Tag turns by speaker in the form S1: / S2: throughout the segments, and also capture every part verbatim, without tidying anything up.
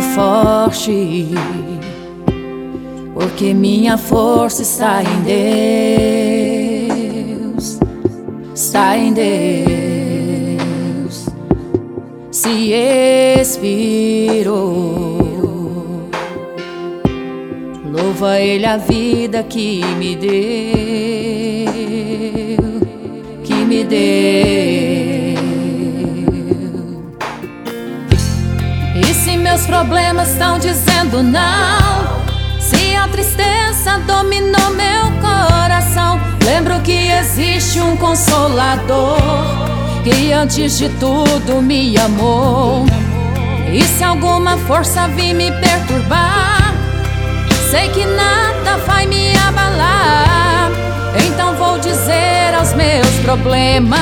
S1: forte, porque minha força está em Deus, está em Deus. Se expirou, louva Ele a vida que me deu, que me deu. E se meus problemas estão dizendo não, se a tristeza dominou meu coração, lembro que existe um Consolador que antes de tudo me amou. E se alguma força vir me perturbar, sei que nada vai me abalar. Então vou dizer aos meus problemas: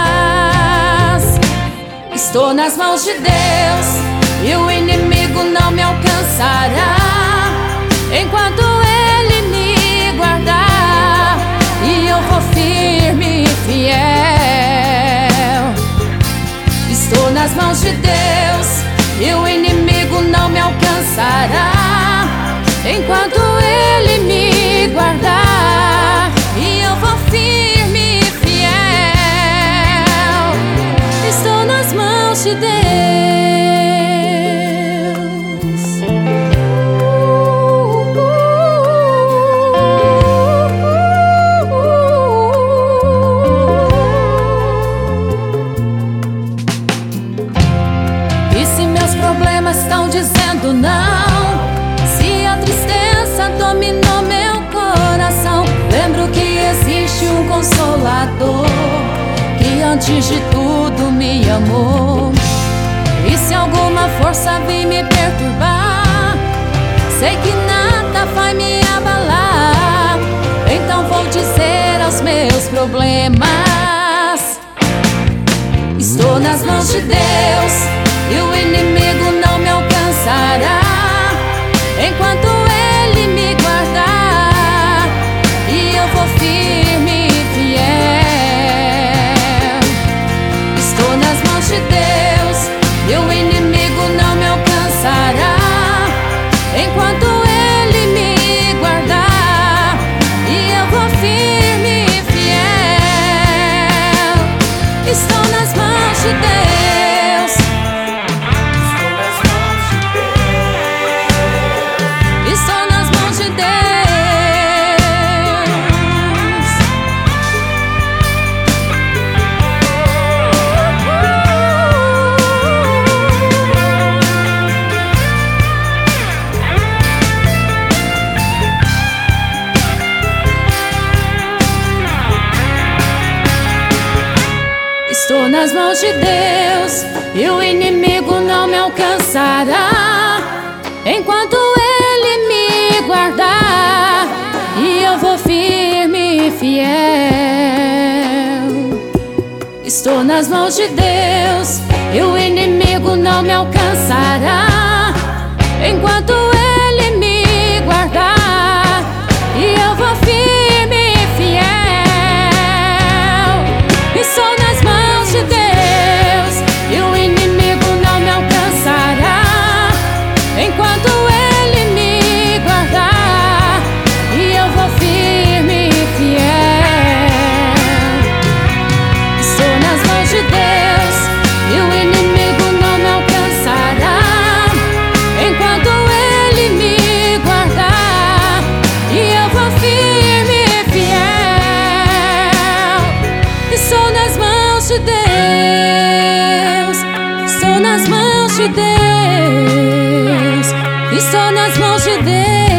S1: estou nas mãos de Deus e o inimigo não me alcançará, enquanto Ele me guardar. E eu vou firme e fiel. Estou nas mãos de Deus e o inimigo não me alcançará, enquanto Ele me guardar. E eu vou firme e fiel. Estou nas mãos de Deus. Problemas estão dizendo não, se a tristeza dominou meu coração, lembro que existe um Consolador que antes de tudo me amou. E se alguma força vir me perturbar, sei que nada vai me abalar. Então vou dizer aos meus problemas: estou nas mãos de Deus e o inimigo não me alcançará, enquanto Ele me guardar. E eu vou firme e fiel. Estou nas mãos de Deus e o inimigo não me alcançará, enquanto Ele me guardar. E eu vou firme e fiel. Estou nas mãos de Deus. Estou nas mãos de Deus e o inimigo não me alcançará, enquanto Ele me guardar. E eu vou firme e fiel. Estou nas mãos de Deus e o inimigo não me alcançará, enquanto Ele me guardar. E eu vou firme e fiel. Estou nas mãos de Deus e o inimigo não me alcançará, enquanto Ele me guardar. E eu vou firme e fiel. Estou nas mãos de Deus e o inimigo não me alcançará, enquanto Ele me guardar. E eu vou firme e fiel. Estou nas mãos de Deus, estou nas mãos de Deus, estou nas mãos de Deus.